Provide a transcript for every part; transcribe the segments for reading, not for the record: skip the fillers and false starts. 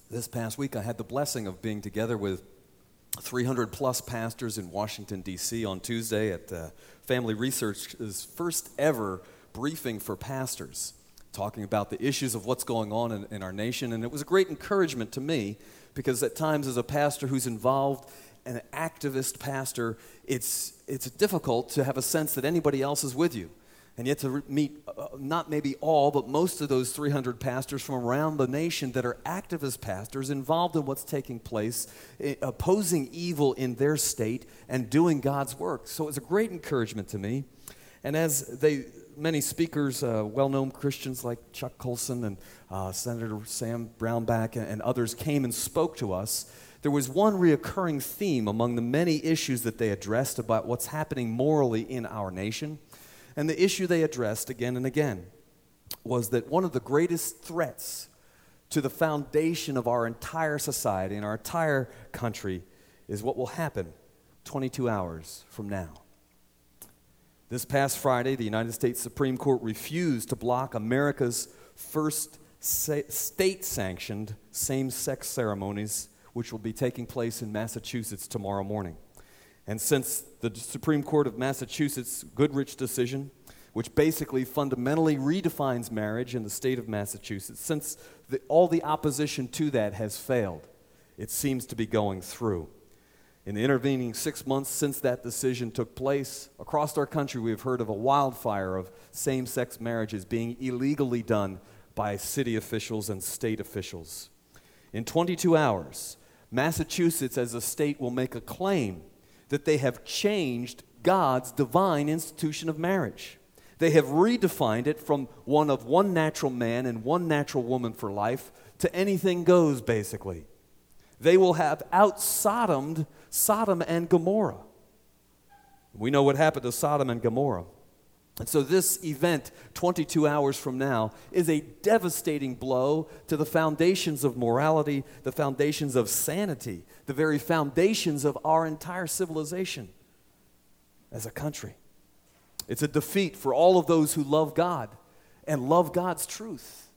This past week, I had the blessing of being together with 300 plus pastors in Washington, D.C. on Tuesday at Family Research's first ever briefing for pastors, talking about the issues of what's going on in our nation. And it was a great encouragement to me because at times as a pastor who's involved, an activist pastor, it's difficult to have a sense that anybody else is with you. And yet to meet, not maybe all, but most of those 300 pastors from around the nation that are activist pastors involved in what's taking place, opposing evil in their state and doing God's work. So it was a great encouragement to me. And as many speakers, well-known Christians like Chuck Colson and Senator Sam Brownback and others came and spoke to us, there was one reoccurring theme among the many issues that they addressed about what's happening morally in our nation. And the issue they addressed again and again was that one of the greatest threats to the foundation of our entire society and our entire country is what will happen 22 hours from now. This past Friday, the United States Supreme Court refused to block America's first state-sanctioned same-sex ceremonies, which will be taking place in Massachusetts tomorrow morning. And since the Supreme Court of Massachusetts' Goodrich decision, which basically fundamentally redefines marriage in the state of Massachusetts, since all the opposition to that has failed, it seems to be going through. In the intervening 6 months since that decision took place, across our country we have heard of a wildfire of same-sex marriages being illegally done by city officials and state officials. In 22 hours, Massachusetts as a state will make a claim that they have changed God's divine institution of marriage. They have redefined it from one of one natural man and one natural woman for life to anything goes, basically. They will have out-Sodomed Sodom and Gomorrah. We know what happened to Sodom and Gomorrah. And so this event, 22 hours from now, is a devastating blow to the foundations of morality, the foundations of sanity, the very foundations of our entire civilization as a country. It's a defeat for all of those who love God and love God's truth.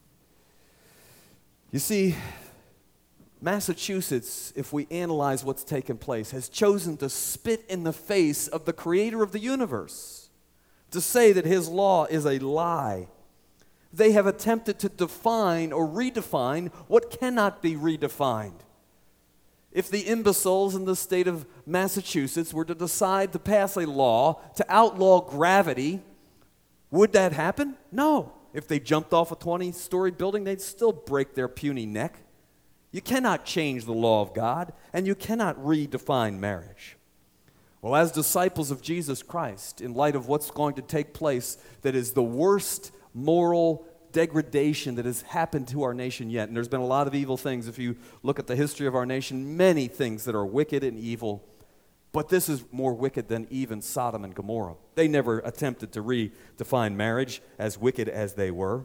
You see, Massachusetts, if we analyze what's taken place, has chosen to spit in the face of the creator of the universe, to say that his law is a lie. They have attempted to define or redefine what cannot be redefined. If the imbeciles in the state of Massachusetts were to decide to pass a law to outlaw gravity, would that happen? No. If they jumped off a 20-story building, they'd still break their puny neck. You cannot change the law of God, and you cannot redefine marriage. Well, as disciples of Jesus Christ, in light of what's going to take place that is the worst moral degradation that has happened to our nation yet, and there's been a lot of evil things. If you look at the history of our nation, many things that are wicked and evil, but this is more wicked than even Sodom and Gomorrah. They never attempted to redefine marriage as wicked as they were.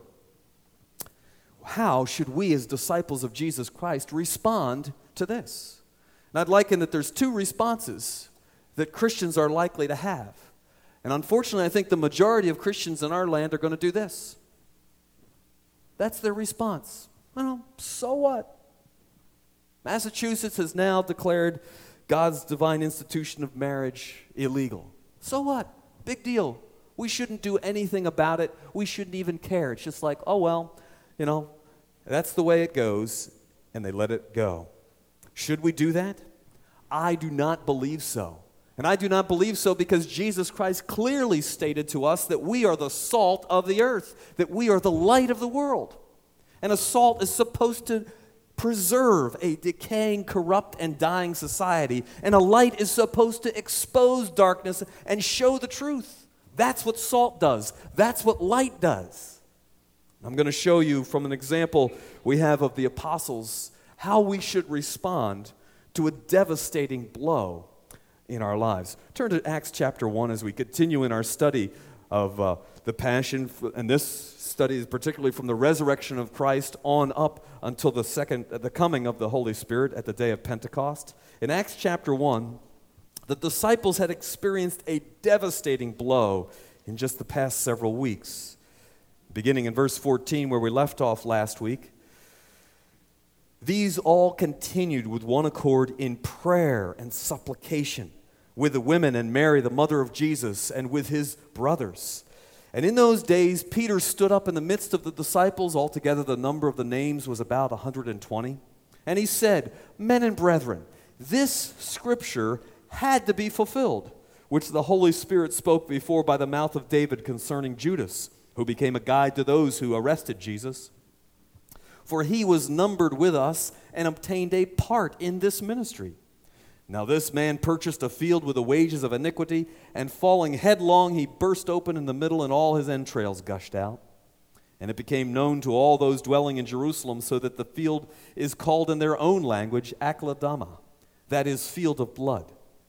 How should we as disciples of Jesus Christ respond to this? And I'd liken that there's two responses that Christians are likely to have. And unfortunately, I think the majority of Christians in our land are going to do this. That's their response. Well, so what? Massachusetts has now declared God's divine institution of marriage illegal. So what? Big deal. We shouldn't do anything about it. We shouldn't even care. It's just like, oh, well, that's the way it goes, and they let it go. Should we do that? I do not believe so. And I do not believe so because Jesus Christ clearly stated to us that we are the salt of the earth, that we are the light of the world. And a salt is supposed to preserve a decaying, corrupt, and dying society. And a light is supposed to expose darkness and show the truth. That's what salt does. That's what light does. I'm going to show you from an example we have of the apostles how we should respond to a devastating blow in our lives. Turn to Acts chapter 1 as we continue in our study of the Passion. And this study is particularly from the resurrection of Christ on up until the coming of the Holy Spirit at the day of Pentecost. In Acts chapter 1, the disciples had experienced a devastating blow in just the past several weeks. Beginning in verse 14 where we left off last week, These all continued with one accord in prayer and supplication with the women and Mary, the mother of Jesus, and with his brothers. And in those days, Peter stood up in the midst of the disciples. Altogether, the number of the names was about 120. And he said, "Men and brethren, this scripture had to be fulfilled, which the Holy Spirit spoke before by the mouth of David concerning Judas, who became a guide to those who arrested Jesus. For he was numbered with us and obtained a part in this ministry. Now this man purchased a field with the wages of iniquity, and falling headlong, he burst open in the middle, and all his entrails gushed out. And it became known to all those dwelling in Jerusalem, so that the field is called in their own language Akladama, that is, field of blood."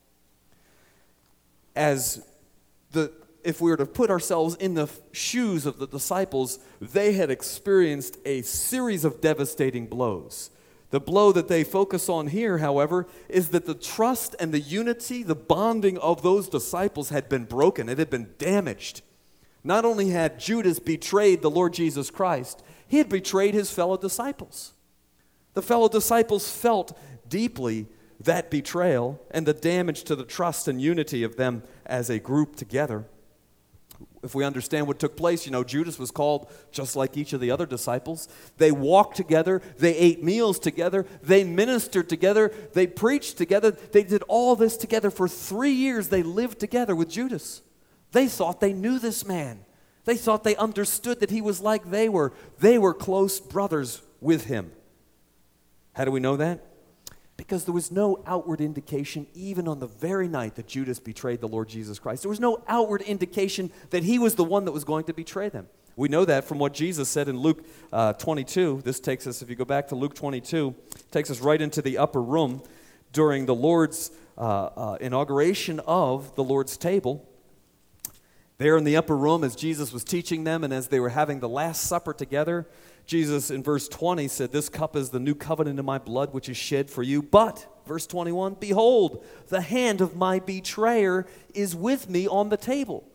If we were to put ourselves in the shoes of the disciples, they had experienced a series of devastating blows. The blow that they focus on here, however, is that the trust and the unity, the bonding of those disciples had been broken. It had been damaged. Not only had Judas betrayed the Lord Jesus Christ, he had betrayed his fellow disciples. The fellow disciples felt deeply that betrayal and the damage to the trust and unity of them as a group together. If we understand what took place, Judas was called just like each of the other disciples. They walked together, they ate meals together, they ministered together, they preached together, they did all this together. For 3 years they lived together with Judas. They thought they knew this man. They thought they understood that he was like they were. They were close brothers with him. How do we know that? Because there was no outward indication, even on the very night that Judas betrayed the Lord Jesus Christ. There was no outward indication that he was the one that was going to betray them. We know that from what Jesus said in Luke 22. This takes us, if you go back to Luke 22, takes us right into the upper room during the Lord's inauguration of the Lord's table. There in the upper room, as Jesus was teaching them and as they were having the Last Supper together, Jesus in verse 20 said, "This cup is the new covenant in my blood, which is shed for you. But," verse 21, "behold, the hand of my betrayer is with me on the table."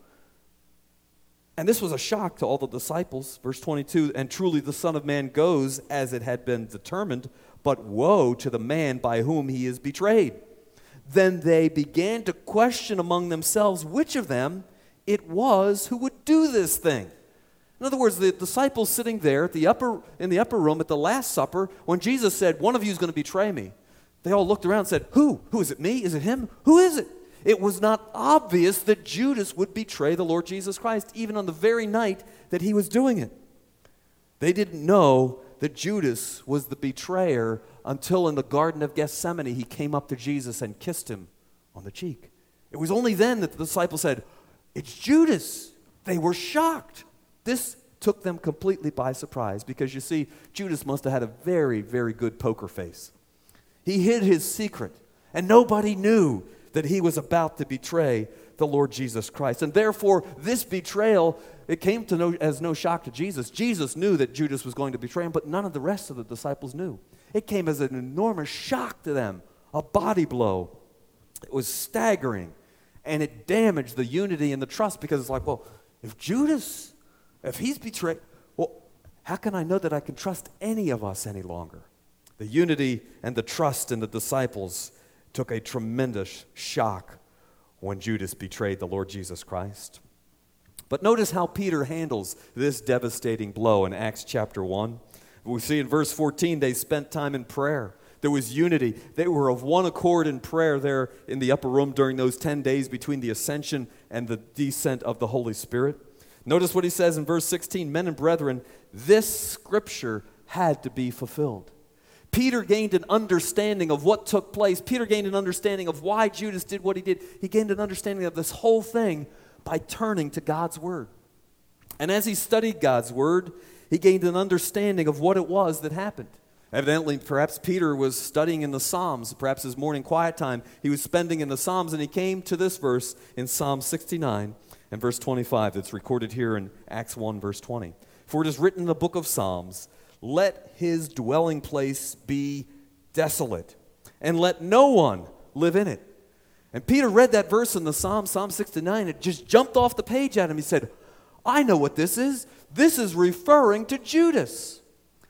And this was a shock to all the disciples. Verse 22, "And truly the Son of Man goes as it had been determined, but woe to the man by whom he is betrayed." Then they began to question among themselves which of them it was who would do this thing. In other words, the disciples sitting there in the upper room at the Last Supper, when Jesus said, "One of you is going to betray me," they all looked around and said, Who? Who is it, me? Is it him? Who is it? It was not obvious that Judas would betray the Lord Jesus Christ, even on the very night that he was doing it. They didn't know that Judas was the betrayer until in the Garden of Gethsemane he came up to Jesus and kissed him on the cheek. It was only then that the disciples said, "It's Judas." They were shocked. This took them completely by surprise because, you see, Judas must have had a very, very good poker face. He hid his secret, and nobody knew that he was about to betray the Lord Jesus Christ. And therefore, this betrayal, it came as no shock to Jesus. Jesus knew that Judas was going to betray him, but none of the rest of the disciples knew. It came as an enormous shock to them, a body blow. It was staggering, and it damaged the unity and the trust because it's like, well, if he's betrayed, well, how can I know that I can trust any of us any longer? The unity and the trust in the disciples took a tremendous shock when Judas betrayed the Lord Jesus Christ. But notice how Peter handles this devastating blow in Acts chapter 1. We see in verse 14, they spent time in prayer. There was unity. They were of one accord in prayer there in the upper room during those 10 days between the ascension and the descent of the Holy Spirit. Notice what he says in verse 16, "Men and brethren, this scripture had to be fulfilled." Peter gained an understanding of what took place. Peter gained an understanding of why Judas did what he did. He gained an understanding of this whole thing by turning to God's Word. And as he studied God's Word, he gained an understanding of what it was that happened. Evidently, perhaps Peter was studying in the Psalms, perhaps his morning quiet time he was spending in the Psalms, and he came to this verse in Psalm 69 and verse 25 that's recorded here in Acts 1, verse 20. "For it is written in the book of Psalms, let his dwelling place be desolate, and let no one live in it." And Peter read that verse in the Psalm 69. It just jumped off the page at him. He said, "I know what this is. This is referring to Judas."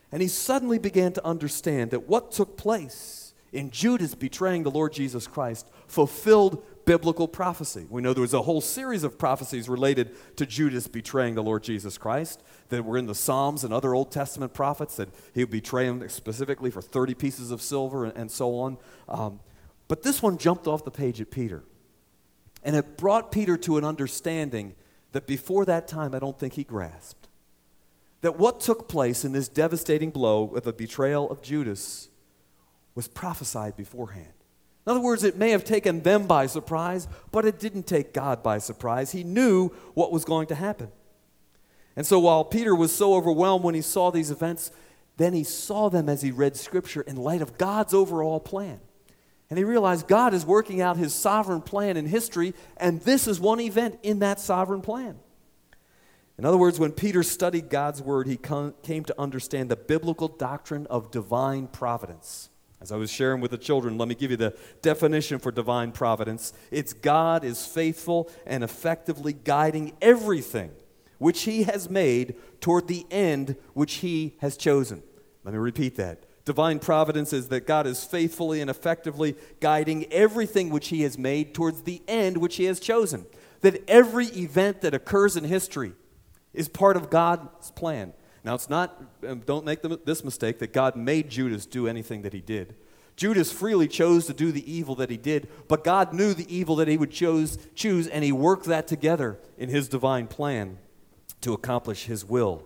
And he suddenly began to understand that what took place in Judas betraying the Lord Jesus Christ fulfilled biblical prophecy. We know there was a whole series of prophecies related to Judas betraying the Lord Jesus Christ that were in the Psalms and other Old Testament prophets, that he would betray him specifically for 30 pieces of silver and so on. But this one jumped off the page at Peter. And it brought Peter to an understanding that before that time I don't think he grasped. That what took place in this devastating blow with the betrayal of Judas was prophesied beforehand. In other words, it may have taken them by surprise, but it didn't take God by surprise. He knew what was going to happen. And so while Peter was so overwhelmed when he saw these events, then he saw them as he read Scripture in light of God's overall plan. And he realized God is working out his sovereign plan in history, and this is one event in that sovereign plan. In other words, when Peter studied God's word, he came to understand the biblical doctrine of divine providence. As I was sharing with the children, let me give you the definition for divine providence. It's God is faithful and effectively guiding everything which he has made toward the end which he has chosen. Let me repeat that. Divine providence is that God is faithfully and effectively guiding everything which he has made towards the end which he has chosen. That every event that occurs in history is part of God's plan. Now, it's not, don't make this mistake, that God made Judas do anything that he did. Judas freely chose to do the evil that he did, but God knew the evil that he would choose, and he worked that together in his divine plan to accomplish his will.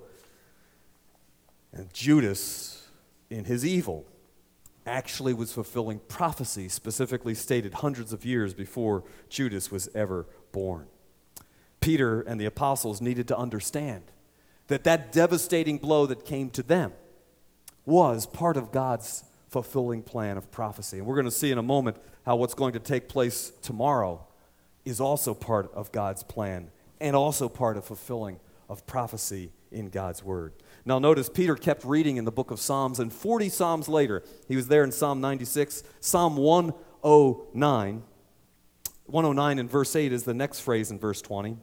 And Judas, in his evil, actually was fulfilling prophecy specifically stated hundreds of years before Judas was ever born. Peter and the apostles needed to understand that that devastating blow that came to them was part of God's fulfilling plan of prophecy. And we're going to see in a moment how what's going to take place tomorrow is also part of God's plan and also part of fulfilling of prophecy in God's word. Now notice Peter kept reading in the book of Psalms, and 40 Psalms later, he was there in Psalm 96, Psalm 109. 109 in verse 8 is the next phrase in verse 20.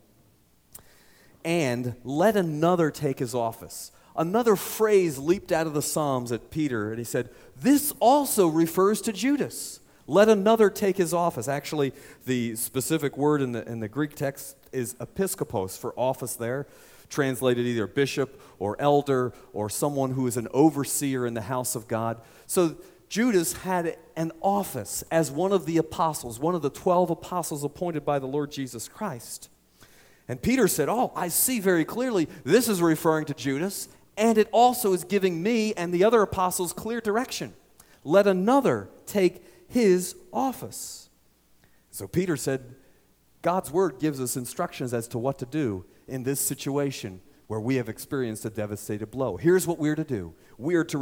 And let another take his office. Another phrase leaped out of the Psalms at Peter, and he said, this also refers to Judas. Let another take his office. Actually, the specific word in the Greek text is episkopos for office there, translated either bishop or elder or someone who is an overseer in the house of God. So Judas had an office as one of the apostles, one of the 12 apostles appointed by the Lord Jesus Christ. And Peter said, oh, I see very clearly this is referring to Judas, and it also is giving me and the other apostles clear direction. Let another take his office. So Peter said, God's word gives us instructions as to what to do in this situation where we have experienced a devastating blow. Here's what we're to do. We are to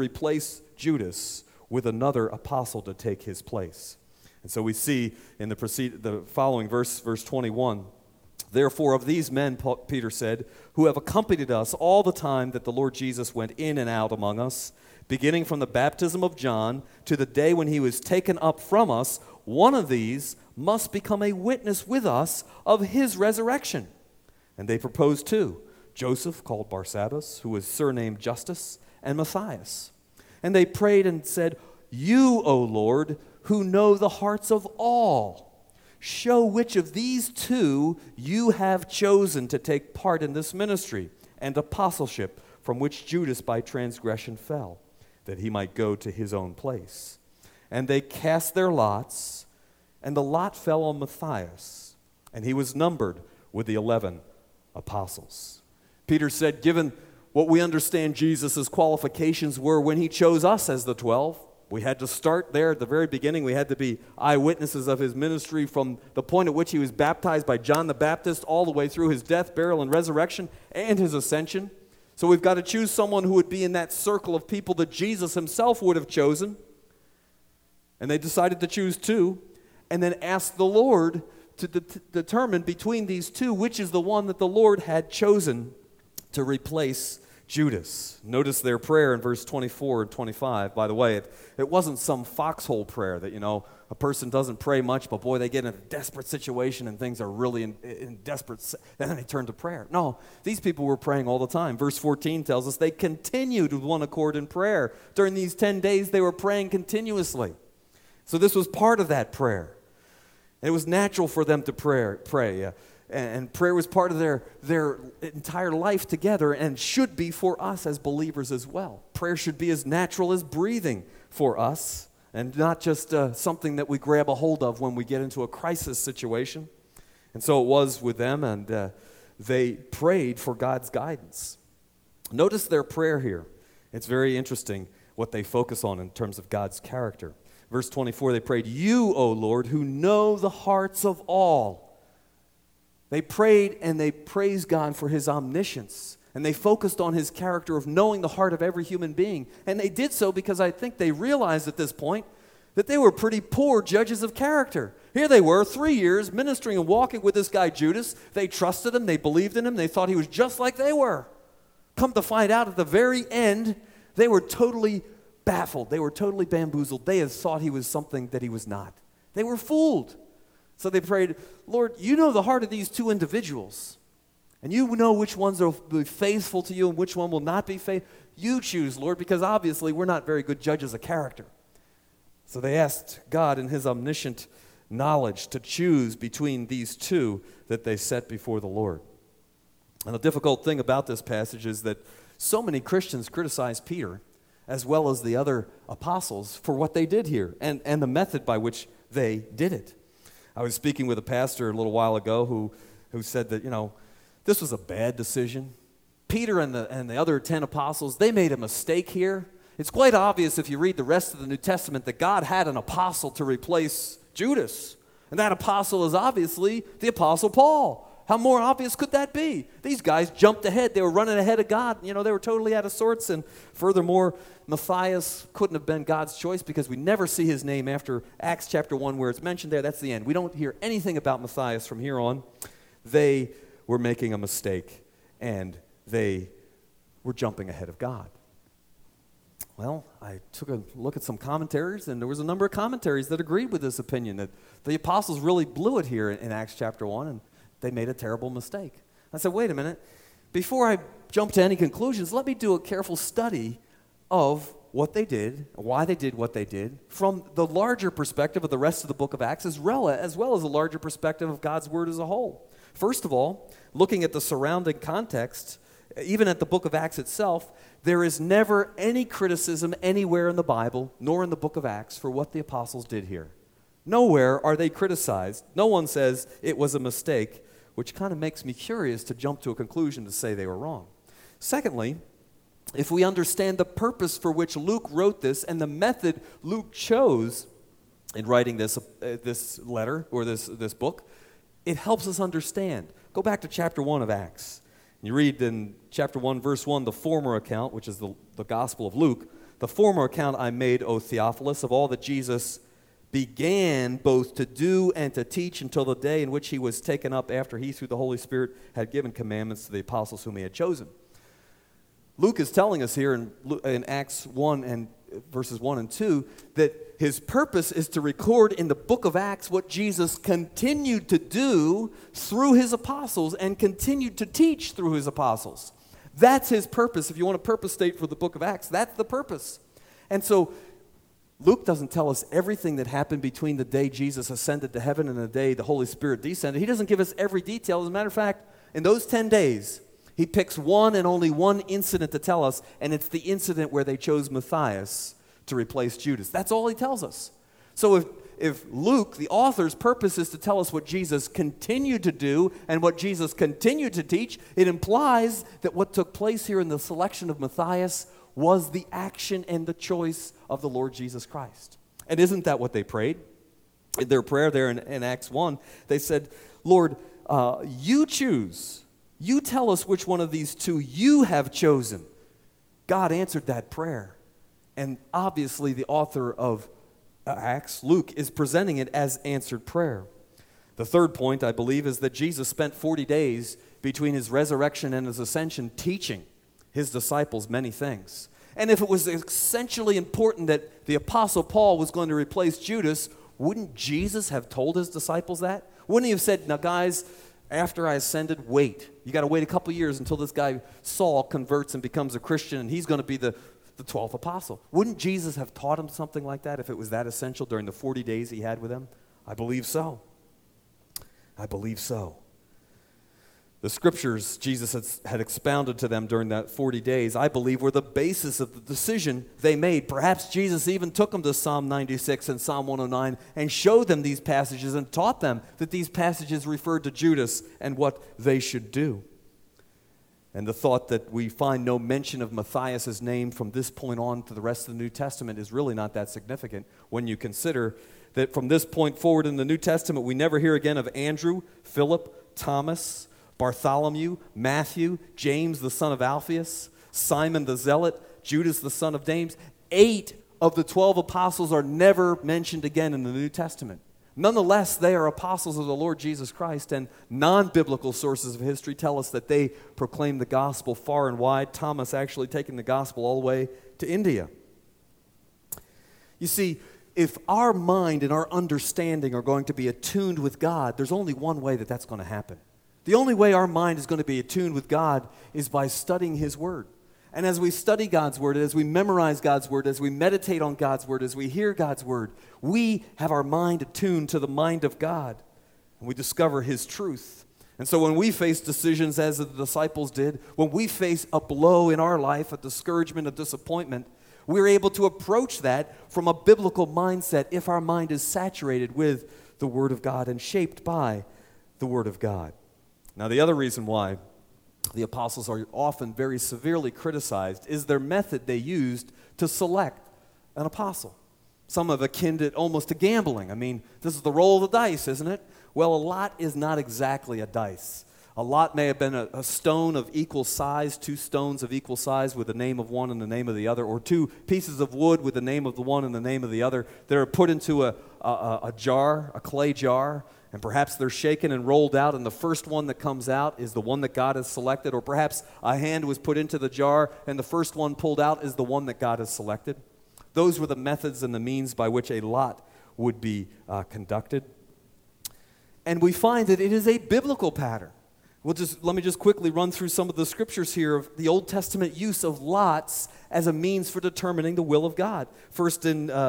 replace with another apostle to take his place. And so we see in the following verse 21, therefore of these men, Peter said, who have accompanied us all the time that the Lord Jesus went in and out among us, beginning from the baptism of John to the day when he was taken up from us, one of these must become a witness with us of his resurrection. And they proposed two, Joseph, called Barsabbas, who was surnamed Justus, and Matthias. And they prayed and said, you, O Lord, who know the hearts of all, show which of these two you have chosen to take part in this ministry and apostleship from which Judas by transgression fell, that he might go to his own place. And they cast their lots, and the lot fell on Matthias, and he was numbered with the 11 apostles. Peter said, given what we understand Jesus' qualifications were when he chose us as the 12, we had to start there at the very beginning. We had to be eyewitnesses of his ministry from the point at which he was baptized by John the Baptist all the way through his death, burial, and resurrection, and his ascension. So we've got to choose someone who would be in that circle of people that Jesus himself would have chosen. And they decided to choose two, and then ask the Lord to determine between these two which is the one that the Lord had chosen to replace Judas. Notice their prayer in verse 24 and 25. By the way, it wasn't some foxhole prayer that, a person doesn't pray much, but boy, they get in a desperate situation and things are really in desperate, and then they turn to prayer. No, these people were praying all the time. Verse 14 tells us they continued with one accord in prayer. During these 10 days, they were praying continuously. So this was part of that prayer. And it was natural for them to pray. And prayer was part of their entire life together and should be for us as believers as well. Prayer should be as natural as breathing for us and not just something that we grab a hold of when we get into a crisis situation. And so it was with them, and they prayed for God's guidance. Notice their prayer here. It's very interesting what they focus on in terms of God's character. Verse 24, they prayed, "You, O Lord, who know the hearts of all." They prayed and they praised God for his omniscience. And they focused on his character of knowing the heart of every human being. And they did so because I think they realized at this point that they were pretty poor judges of character. Here they were, 3 years, ministering and walking with this guy Judas. They trusted him, they believed in him, they thought he was just like they were. Come to find out at the very end, they were totally baffled. They were totally bamboozled. They had thought he was something that he was not. They were fooled. So they prayed, "Lord, you know the heart of these two individuals. And you know which ones will be faithful to you and which one will not be faithful. You choose, Lord, because obviously we're not very good judges of character." So they asked God in his omniscient knowledge to choose between these two that they set before the Lord. And the difficult thing about this passage is that so many Christians criticize Peter as well as the other apostles for what they did here and the method by which they did it. I was speaking with a pastor a little while ago who said that, this was a bad decision. Peter and the other 10 apostles, they made a mistake here. It's quite obvious if you read the rest of the New Testament that God had an apostle to replace Judas. And that apostle is obviously the Apostle Paul. How more obvious could that be? These guys jumped ahead. They were running ahead of God. They were totally out of sorts. And furthermore, Matthias couldn't have been God's choice because we never see his name after Acts chapter 1 where it's mentioned there. That's the end. We don't hear anything about Matthias from here on. They were making a mistake, and they were jumping ahead of God. Well, I took a look at some commentaries, and there was a number of commentaries that agreed with this opinion, that the apostles really blew it here in Acts chapter 1, and they made a terrible mistake. I said, wait a minute. Before I jump to any conclusions, let me do a careful study of what they did, why they did what they did, from the larger perspective of the rest of the book of Acts, as well as the larger perspective of God's word as a whole. First of all, looking at the surrounding context, even at the book of Acts itself, there is never any criticism anywhere in the Bible, nor in the book of Acts, for what the apostles did here. Nowhere are they criticized. No one says it was a mistake, which kind of makes me curious to jump to a conclusion to say they were wrong. Secondly, if we understand the purpose for which Luke wrote this and the method Luke chose in writing this letter or this book, it helps us understand. Go back to chapter 1 of Acts. You read in chapter 1, verse 1, the former account, which is the Gospel of Luke, "The former account I made, O Theophilus, of all that Jesus began both to do and to teach until the day in which he was taken up after he, through the Holy Spirit, had given commandments to the apostles whom he had chosen." Luke is telling us here in Acts 1 and verses 1 and 2 that his purpose is to record in the book of Acts what Jesus continued to do through his apostles and continued to teach through his apostles. That's his purpose. If you want a purpose state for the book of Acts, that's the purpose. And so Luke doesn't tell us everything that happened between the day Jesus ascended to heaven and the day the Holy Spirit descended. He doesn't give us every detail. As a matter of fact, in those 10 days, he picks one and only one incident to tell us, and it's the incident where they chose Matthias to replace Judas. That's all he tells us. So if Luke, the author's purpose is to tell us what Jesus continued to do and what Jesus continued to teach, it implies that what took place here in the selection of Matthias was the action and the choice of the Lord Jesus Christ. And isn't that what they prayed? In their prayer there in Acts 1, they said, "Lord, you choose. You tell us which one of these two you have chosen." God answered that prayer. And obviously the author of Acts, Luke, is presenting it as answered prayer. The third point, I believe, is that Jesus spent 40 days between his resurrection and his ascension teaching his disciples many things. And if it was essentially important that the Apostle Paul was going to replace Judas, wouldn't Jesus have told his disciples that? Wouldn't he have said, now guys, after I ascended, wait. You got to wait a couple years until this guy Saul converts and becomes a Christian, and he's going to be the 12th apostle. Wouldn't Jesus have taught him something like that if it was that essential during the 40 days he had with them? I believe so. I believe so. The scriptures Jesus had expounded to them during that 40 days, I believe, were the basis of the decision they made. Perhaps Jesus even took them to Psalm 96 and Psalm 109 and showed them these passages and taught them that these passages referred to Judas and what they should do. And the thought that we find no mention of Matthias' name from this point on to the rest of the New Testament is really not that significant when you consider that from this point forward in the New Testament, we never hear again of Andrew, Philip, Thomas, Bartholomew, Matthew, James the son of Alphaeus, Simon the Zealot, Judas the son of James. 8 of the 12 apostles are never mentioned again in the New Testament. Nonetheless, they are apostles of the Lord Jesus Christ, and non-biblical sources of history tell us that they proclaimed the gospel far and wide, Thomas actually taking the gospel all the way to India. You see, if our mind and our understanding are going to be attuned with God, there's only one way that that's going to happen. The only way our mind is going to be attuned with God is by studying His Word. And as we study God's Word, as we memorize God's Word, as we meditate on God's Word, as we hear God's Word, we have our mind attuned to the mind of God, and we discover His truth. And so when we face decisions as the disciples did, when we face a blow in our life, a discouragement, a disappointment, we're able to approach that from a biblical mindset if our mind is saturated with the Word of God and shaped by the Word of God. Now, the other reason why the apostles are often very severely criticized is their method they used to select an apostle. Some have akin it almost to gambling. I mean, this is the roll of the dice, isn't it? Well, a lot is not exactly a dice. A lot may have been a stone of equal size, 2 stones of equal size with the name of one and the name of the other, or 2 pieces of wood with the name of the one and the name of the other that are put into a jar, a clay jar, and perhaps they're shaken and rolled out, and the first one that comes out is the one that God has selected, or perhaps a hand was put into the jar, and the first one pulled out is the one that God has selected. Those were the methods and the means by which a lot would be conducted. And we find that it is a biblical pattern. Let me just quickly run through some of the scriptures here of the Old Testament use of lots as a means for determining the will of God. First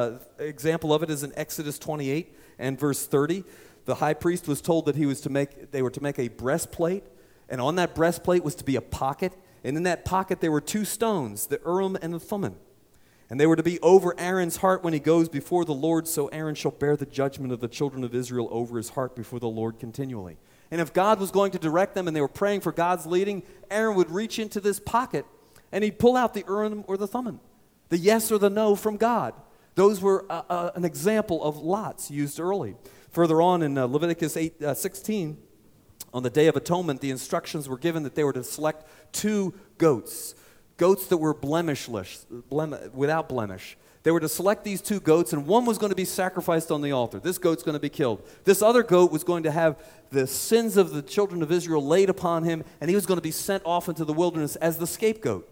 example of it is in Exodus 28 and verse 30. The high priest was told that they were to make a breastplate, and on that breastplate was to be a pocket, and in that pocket there were 2 stones, the Urim and the Thummim. And they were to be over Aaron's heart when he goes before the Lord, so Aaron shall bear the judgment of the children of Israel over his heart before the Lord continually. And if God was going to direct them and they were praying for God's leading, Aaron would reach into this pocket and he'd pull out the Urim or the Thummim, the yes or the no from God. Those were an example of lots used early. Further on in Leviticus 16, on the Day of Atonement, the instructions were given that they were to select 2 goats that were blemishless, without blemish. They were to select these 2 goats, and one was going to be sacrificed on the altar. This goat's going to be killed. This other goat was going to have the sins of the children of Israel laid upon him, and he was going to be sent off into the wilderness as the scapegoat.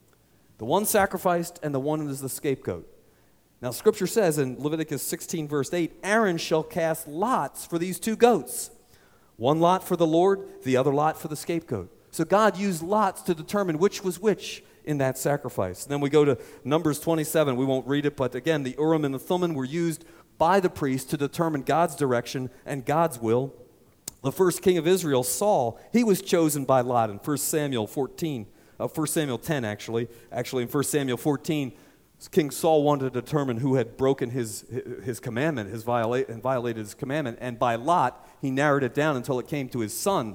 The one sacrificed, and the one is the scapegoat. Now, Scripture says in Leviticus 16, verse 8, Aaron shall cast lots for these 2 goats. One lot for the Lord, the other lot for the scapegoat. So God used lots to determine which was which in that sacrifice. And then we go to Numbers 27. We won't read it, but again, the Urim and the Thummim were used by the priest to determine God's direction and God's will. The first king of Israel, Saul, he was chosen by lot in 1 Samuel 10, actually. Actually, in 1 Samuel 14, King Saul wanted to determine who had broken his commandment, violated his commandment, and by lot, he narrowed it down until it came to his son.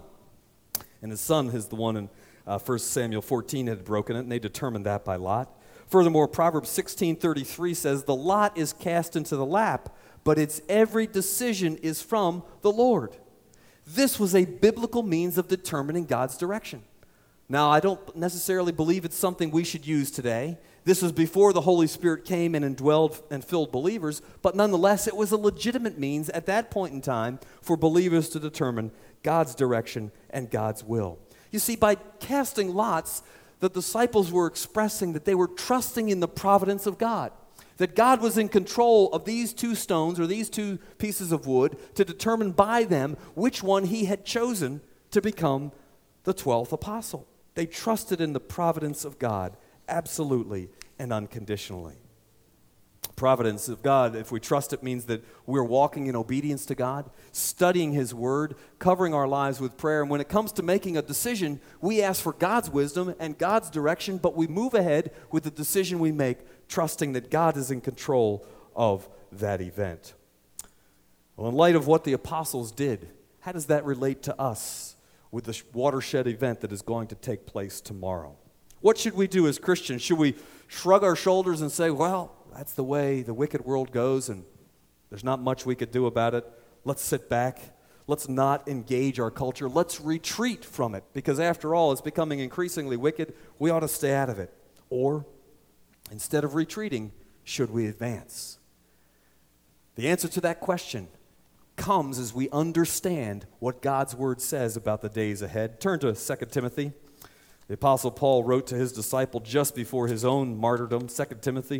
And his son is the one in 1 Samuel 14 had broken it, and they determined that by lot. Furthermore, Proverbs 16:33 says, the lot is cast into the lap, but its every decision is from the Lord. This was a biblical means of determining God's direction. Now, I don't necessarily believe it's something we should use today. This was before the Holy Spirit came and indwelled and filled believers, but nonetheless, it was a legitimate means at that point in time for believers to determine God's direction and God's will. You see, by casting lots, the disciples were expressing that they were trusting in the providence of God, that God was in control of these two stones or these two pieces of wood to determine by them which one he had chosen to become the 12th apostle. They trusted in the providence of God absolutely and unconditionally. Providence of God, if we trust it, means that we're walking in obedience to God, studying His Word, covering our lives with prayer. And when it comes to making a decision, we ask for God's wisdom and God's direction, but we move ahead with the decision we make, trusting that God is in control of that event. Well, in light of what the apostles did, how does that relate to us with the watershed event that is going to take place tomorrow? What should we do as Christians? Should we shrug our shoulders and say, well, that's the way the wicked world goes, and there's not much we could do about it. Let's sit back. Let's not engage our culture. Let's retreat from it, because after all, it's becoming increasingly wicked. We ought to stay out of it. Or, instead of retreating, should we advance? The answer to that question comes as we understand what God's Word says about the days ahead. Turn to 2 Timothy. The Apostle Paul wrote to his disciple just before his own martyrdom, 2 Timothy.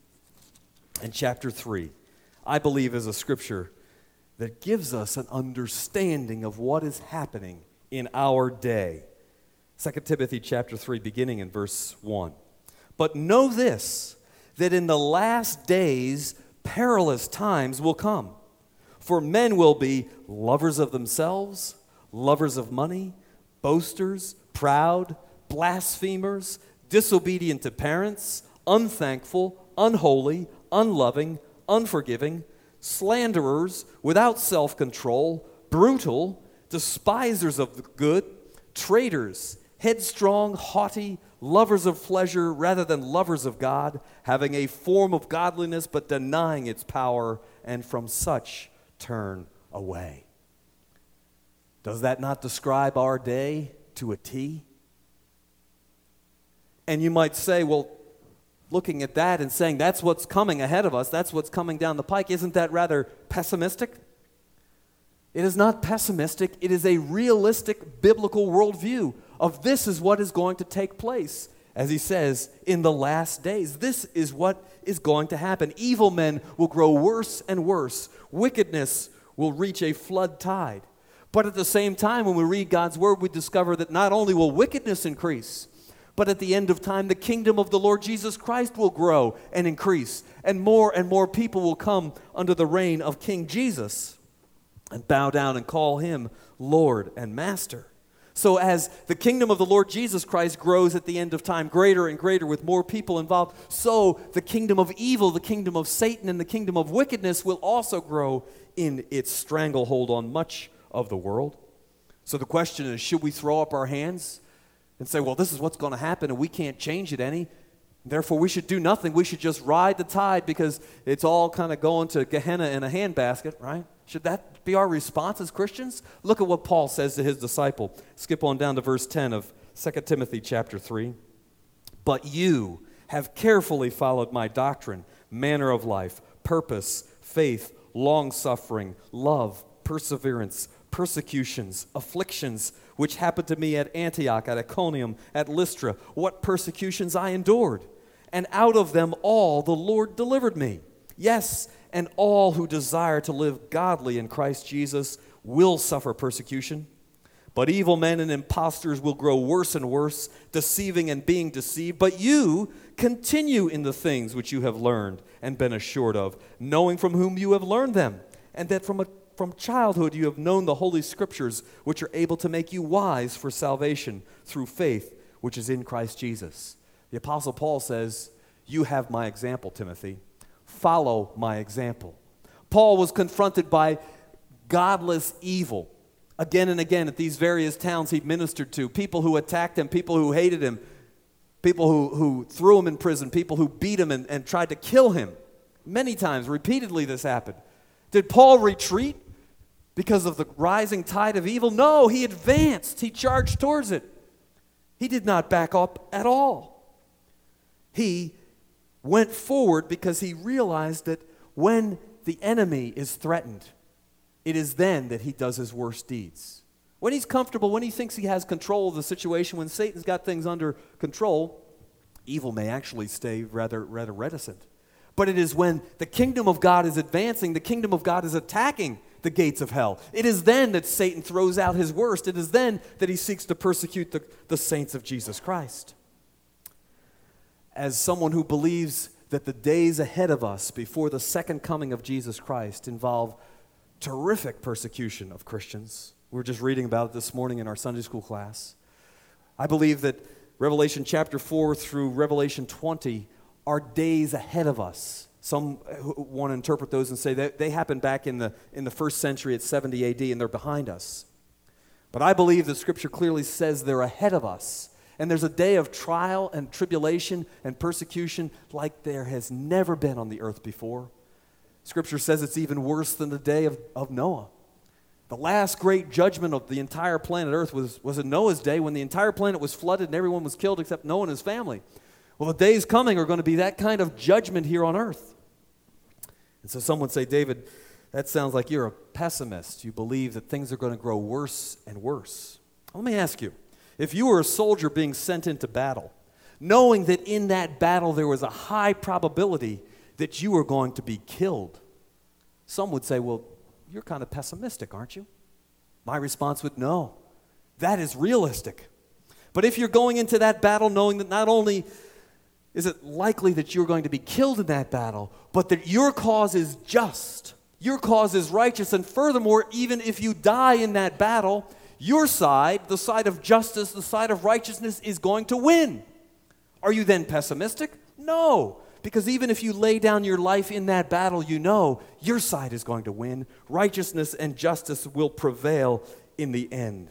And chapter 3, I believe, is a scripture that gives us an understanding of what is happening in our day. 2 Timothy chapter 3, beginning in verse 1. But know this, that in the last days perilous times will come. For men will be lovers of themselves, lovers of money, boasters, proud, blasphemers, disobedient to parents, unthankful, unholy, unloving, unforgiving, slanderers, without self-control, brutal, despisers of the good, traitors, headstrong, haughty, lovers of pleasure rather than lovers of God, having a form of godliness but denying its power, and from such turn away. Does that not describe our day to a T? And you might say, well, looking at that and saying that's what's coming ahead of us, that's what's coming down the pike, isn't that rather pessimistic? It is not pessimistic. It is a realistic biblical worldview of this is what is going to take place, as he says, in the last days. This is what is going to happen. Evil men will grow worse and worse. Wickedness will reach a flood tide. But at the same time, when we read God's Word, we discover that not only will wickedness increase, but at the end of time, the kingdom of the Lord Jesus Christ will grow and increase, and more people will come under the reign of King Jesus and bow down and call him Lord and Master. So as the kingdom of the Lord Jesus Christ grows at the end of time, greater and greater with more people involved, so the kingdom of evil, the kingdom of Satan, and the kingdom of wickedness will also grow in its stranglehold on much of the world. So the question is, should we throw up our hands and say, well, this is what's going to happen and we can't change it any, therefore we should do nothing, we should just ride the tide because it's all kind of going to Gehenna in a handbasket, right? Should that be our response as Christians? Look at what Paul says to his disciple. Skip on down to verse 10 of 2 Timothy chapter 3. But you have carefully followed my doctrine, manner of life, purpose, faith, long-suffering, love, perseverance, persecutions, afflictions, which happened to me at Antioch, at Iconium, at Lystra, what persecutions I endured. And out of them all the Lord delivered me. Yes, and all who desire to live godly in Christ Jesus will suffer persecution. But evil men and impostors will grow worse and worse, deceiving and being deceived. But you continue in the things which you have learned and been assured of, knowing from whom you have learned them, and that from childhood you have known the Holy Scriptures, which are able to make you wise for salvation through faith, which is in Christ Jesus. The Apostle Paul says, you have my example, Timothy. Follow my example. Paul was confronted by godless evil again and again at these various towns he ministered to, people who attacked him, people who hated him, people who threw him in prison, people who beat him and tried to kill him. Many times, repeatedly this happened. Did Paul retreat because of the rising tide of evil? No, he advanced. He charged towards it. He did not back up at all. He went forward because he realized that when the enemy is threatened, it is then that he does his worst deeds. when he's comfortable, when he thinks he has control of the situation, when Satan's got things under control, evil may actually stay rather reticent. But it is when the kingdom of God is advancing, the kingdom of God is attacking the gates of hell. It is then that Satan throws out his worst. It is then that he seeks to persecute the saints of Jesus Christ. As someone who believes that the days ahead of us before the second coming of Jesus Christ involve terrific persecution of Christians, we were just reading about it this morning in our Sunday school class. I believe that Revelation chapter 4 through Revelation 20 are days ahead of us. Some want to interpret those and say that they happened back in the first century at 70 AD and they're behind us. But I believe that Scripture clearly says they're ahead of us. And there's a day of trial and tribulation and persecution like there has never been on the earth before. Scripture says it's even worse than the day of Noah. The last great judgment of the entire planet Earth was in Noah's day when the entire planet was flooded and everyone was killed except Noah and his family. Well, the days coming are going to be that kind of judgment here on earth. And so someone say, David, that sounds like you're a pessimist. You believe that things are going to grow worse and worse. Let me ask you, if you were a soldier being sent into battle, knowing that in that battle there was a high probability that you were going to be killed, some would say, well, you're kind of pessimistic, aren't you? My response would, no, that is realistic. But if you're going into that battle knowing that not only is it likely that you're going to be killed in that battle, but that your cause is just, your cause is righteous, and furthermore, even if you die in that battle, your side, the side of justice, the side of righteousness, is going to win. Are you then pessimistic? No, because even if you lay down your life in that battle, you know your side is going to win. Righteousness and justice will prevail in the end.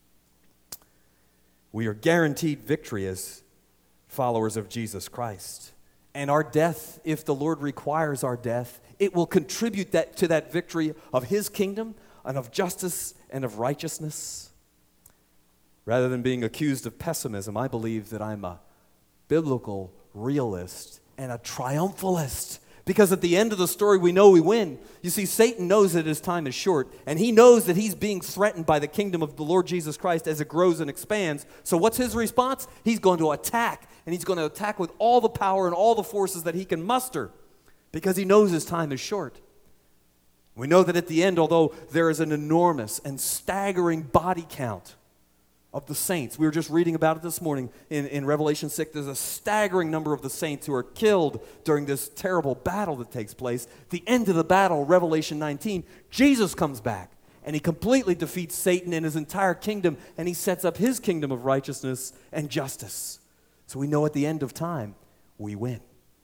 We are guaranteed victory as followers of Jesus Christ. And our death, if the Lord requires our death, it will contribute to that victory of His kingdom and of justice and of righteousness. Rather than being accused of pessimism, I believe that I'm a biblical realist and a triumphalist. Because at the end of the story, we know we win. You see, Satan knows that his time is short, and he knows that he's being threatened by the kingdom of the Lord Jesus Christ as it grows and expands. So what's his response? He's going to attack, and he's going to attack with all the power and all the forces that he can muster, because he knows his time is short. We know that at the end, although there is an enormous and staggering body count of the saints. We were just reading about it this morning in Revelation 6. There's a staggering number of the saints who are killed during this terrible battle that takes place. The end of the battle, Revelation 19, Jesus comes back, and He completely defeats Satan and his entire kingdom, and He sets up His kingdom of righteousness and justice. So we know at the end of time, we win.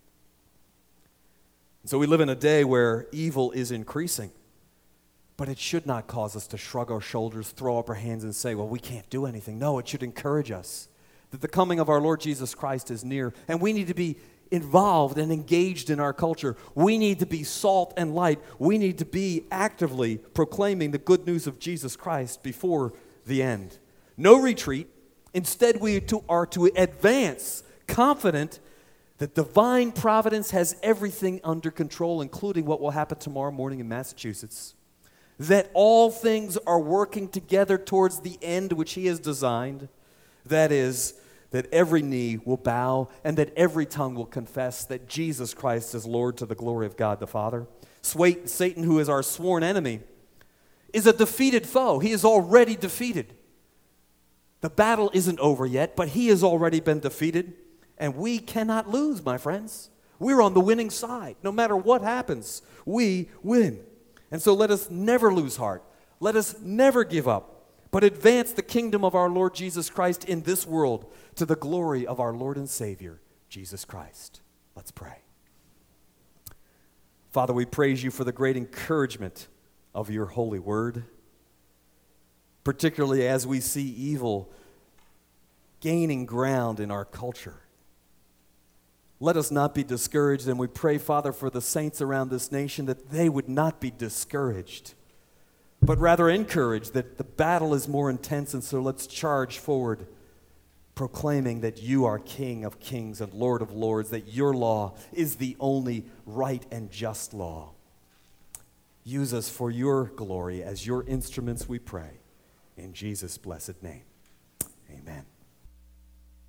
And so we live in a day where evil is increasing. But it should not cause us to shrug our shoulders, throw up our hands, and say, well, we can't do anything. No, it should encourage us that the coming of our Lord Jesus Christ is near, and we need to be involved and engaged in our culture. We need to be salt and light. We need to be actively proclaiming the good news of Jesus Christ before the end. No retreat. Instead, we are to advance, confident that divine providence has everything under control, including what will happen tomorrow morning in Massachusetts. That all things are working together towards the end which He has designed. That is, that every knee will bow and that every tongue will confess that Jesus Christ is Lord to the glory of God the Father. Satan, who is our sworn enemy, is a defeated foe. He is already defeated. The battle isn't over yet, but he has already been defeated. And we cannot lose, my friends. We're on the winning side. No matter what happens, we win. And so let us never lose heart. Let us never give up, but advance the kingdom of our Lord Jesus Christ in this world to the glory of our Lord and Savior, Jesus Christ. Let's pray. Father, we praise You for the great encouragement of Your holy word, particularly as we see evil gaining ground in our culture. Let us not be discouraged, and we pray, Father, for the saints around this nation that they would not be discouraged, but rather encouraged that the battle is more intense, and so let's charge forward, proclaiming that You are King of kings and Lord of lords, that Your law is the only right and just law. Use us for Your glory as Your instruments, we pray. In Jesus' blessed name, amen.